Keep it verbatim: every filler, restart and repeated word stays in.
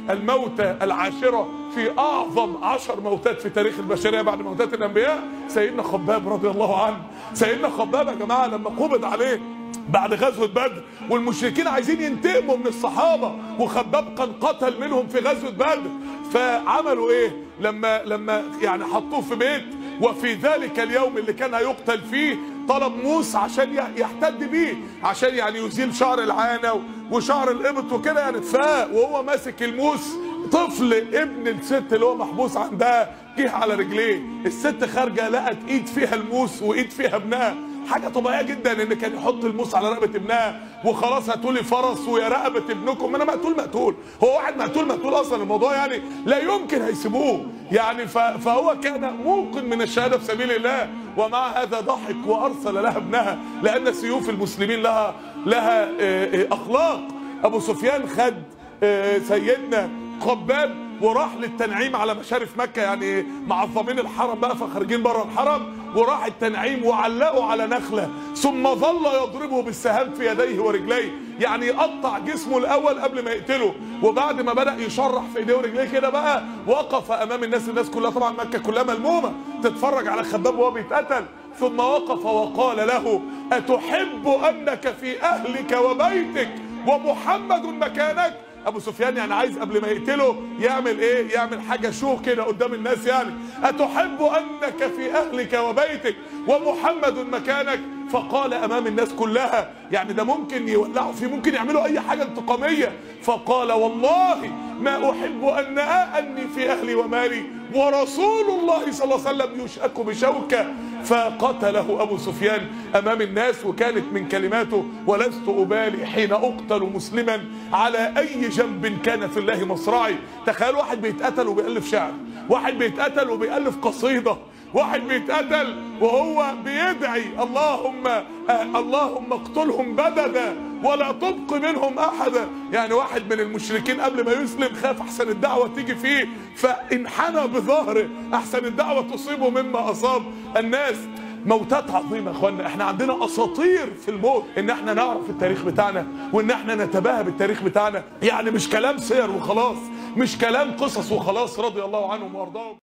الموتى العاشرة في أعظم عشر موتات في تاريخ البشرية بعد موتات الأنبياء سيدنا خباب رضي الله عنه. سيدنا خباب يا جماعة لما قبض عليه بعد غزوة بدر والمشركين عايزين ينتقموا من الصحابة وخباب كان قتل منهم في غزوة بدر، فعملوا ايه لما لما يعني حطوه في بيت، وفي ذلك اليوم اللي كان هيقتل فيه طلب موس عشان يحتد بيه، عشان يعني يزيل شعر العانة وشعر الإبط وكده يعني. فاق وهو ماسك الموس طفل ابن الست اللي هو محبوس عندها جه على رجليه، الست خارجه لقت ايد فيها الموس وايد فيها ابنها. حاجه طبيعيه جدا ان كان يحط الموس على رقبه ابنها وخلاص هاتولي فرس ويا رقبه ابنكم، انا مقتول مقتول، هو واحد مقتول مقتول اصلا، الموضوع يعني لا يمكن هيسيبوه يعني. فهو كان موقن من الشهاده في سبيل الله، ومع هذا ضحك وارسل لها ابنها، لان سيوف المسلمين لها لها اخلاق. ابو سفيان خد سيدنا خباب وراح للتنعيم على مشارف مكة، يعني معظمين الحرم بقى فخارجين بره الحرم، وراح التنعيم وعلقوا على نخلة، ثم ظل يضربه بالسهام في يديه ورجليه، يعني يقطع جسمه الأول قبل ما يقتله، وبعد ما بدأ يشرح في ايديه ورجليه كده بقى وقف أمام الناس، الناس كلها طبعا مكة كلها ملمومة تتفرج على خباب وهو بيتقتل، ثم وقف وقال له: أتحب أنك في أهلك وبيتك ومحمد مكانك؟ ابو سفيان يعني عايز قبل ما يقتله يعمل ايه؟ يعمل حاجه شو كده قدام الناس، يعني اتحب انك في اهلك وبيتك ومحمد مكانك؟ فقال امام الناس كلها، يعني ده ممكن يولعوا فيه، ممكن يعملوا اي حاجه انتقاميه، فقال: والله ما احب ان اني في اهلي ومالي ورسول الله صلى الله عليه وسلم يشأك بشوكه. فقتله ابو سفيان امام الناس، وكانت من كلماته: ولست ابالي حين اقتل مسلما على اي جنب كان في الله مصرعي. تخيلوا واحد بيتقتل وبيألف شعر، واحد بيتقتل وبيألف قصيده، واحد بيتقتل وهو بيدعي: اللهم آه اللهم اقتلهم بددا ولا تبق منهم احدا. يعني واحد من المشركين قبل ما يسلم خاف احسن الدعوه تيجي فيه فانحنى بظهره احسن الدعوه تصيبه مما اصاب الناس. موتات عظيمه يا اخوانا، احنا عندنا اساطير في الموت، ان احنا نعرف التاريخ بتاعنا وان احنا نتباهى بالتاريخ بتاعنا، يعني مش كلام سير وخلاص، مش كلام قصص وخلاص. رضي الله عنهم وارضاهم.